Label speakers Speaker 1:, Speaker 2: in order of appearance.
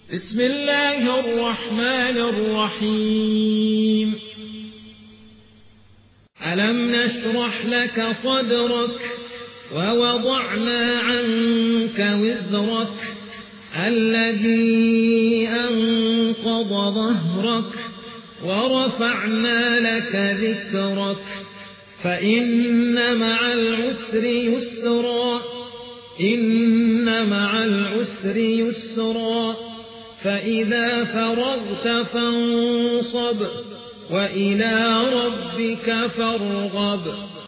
Speaker 1: بسم الله الرحمن الرحيم. ألم نشرح لك صدرك ووضعنا عنك وزرك الذي أنقض ظهرك ورفعنا لك ذكرك فإن مع العسر يسرا إن مع العسر يسرا فإذا فرغت فانصب وإلى ربك فارغب.